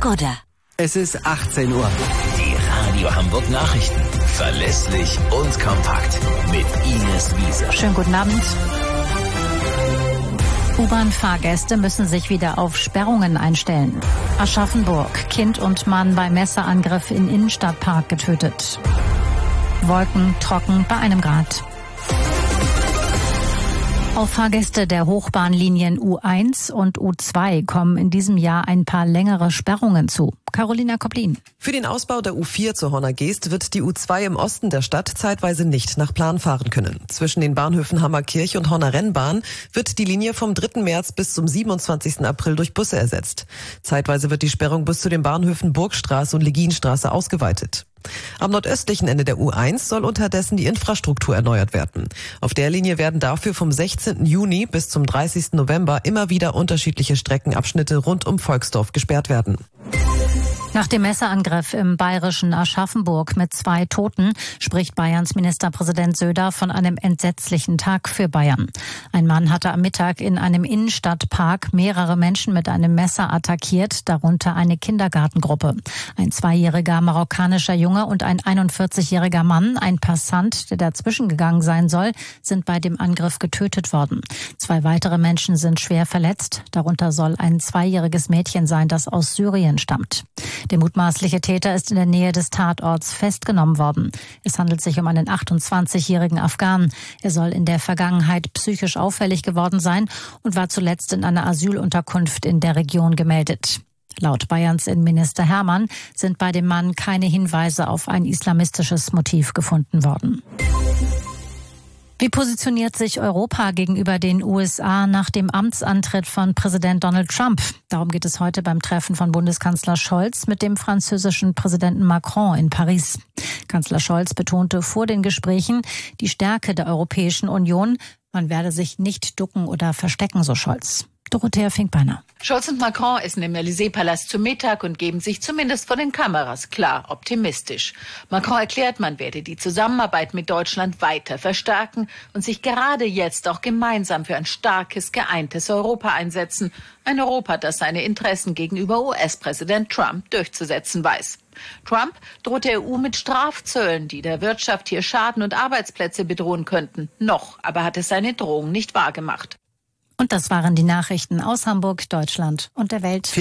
Skoda. Es ist 18 Uhr. Die Radio Hamburg Nachrichten. Verlässlich und kompakt. Mit Ines Wiese. Schönen guten Abend. U-Bahn-Fahrgäste müssen sich wieder auf Sperrungen einstellen. Aschaffenburg. Kind und Mann bei Messerangriff in Innenstadtpark getötet. Wolken, trocken bei 1 Grad. Auf Fahrgäste der Hochbahnlinien U1 und U2 kommen in diesem Jahr ein paar längere Sperrungen zu. Carolina Koplin. Für den Ausbau der U4 zur Horner Geest wird die U2 im Osten der Stadt zeitweise nicht nach Plan fahren können. Zwischen den Bahnhöfen Hammerkirch und Horner Rennbahn wird die Linie vom 3. März bis zum 27. April durch Busse ersetzt. Zeitweise wird die Sperrung bis zu den Bahnhöfen Burgstraße und Legienstraße ausgeweitet. Am nordöstlichen Ende der U1 soll unterdessen die Infrastruktur erneuert werden. Auf der Linie werden dafür vom 16. Juni bis zum 30. November immer wieder unterschiedliche Streckenabschnitte rund um Volksdorf gesperrt werden. Nach dem Messerangriff im bayerischen Aschaffenburg mit 2 Toten spricht Bayerns Ministerpräsident Söder von einem entsetzlichen Tag für Bayern. Ein Mann hatte am Mittag in einem Innenstadtpark mehrere Menschen mit einem Messer attackiert, darunter eine Kindergartengruppe. Ein 2-jähriger marokkanischer Junge und ein 41-jähriger Mann, ein Passant, der dazwischen gegangen sein soll, sind bei dem Angriff getötet worden. 2 weitere Menschen sind schwer verletzt, darunter soll ein 2-jähriges Mädchen sein, das aus Syrien stammt. Der mutmaßliche Täter ist in der Nähe des Tatorts festgenommen worden. Es handelt sich um einen 28-jährigen Afghanen. Er soll in der Vergangenheit psychisch auffällig geworden sein und war zuletzt in einer Asylunterkunft in der Region gemeldet. Laut Bayerns Innenminister Hermann sind bei dem Mann keine Hinweise auf ein islamistisches Motiv gefunden worden. Wie positioniert sich Europa gegenüber den USA nach dem Amtsantritt von Präsident Donald Trump? Darum geht es heute beim Treffen von Bundeskanzler Scholz mit dem französischen Präsidenten Macron in Paris. Kanzler Scholz betonte vor den Gesprächen die Stärke der Europäischen Union. Man werde sich nicht ducken oder verstecken, so Scholz. Dorothea Finkbeiner. Scholz und Macron essen im Élysée-Palast zu Mittag und geben sich zumindest vor den Kameras klar optimistisch. Macron erklärt, man werde die Zusammenarbeit mit Deutschland weiter verstärken und sich gerade jetzt auch gemeinsam für ein starkes, geeintes Europa einsetzen. Ein Europa, das seine Interessen gegenüber US-Präsident Trump durchzusetzen weiß. Trump droht der EU mit Strafzöllen, die der Wirtschaft hier schaden und Arbeitsplätze bedrohen könnten. Noch aber hat es seine Drohung nicht wahrgemacht. Und das waren die Nachrichten aus Hamburg, Deutschland und der Welt.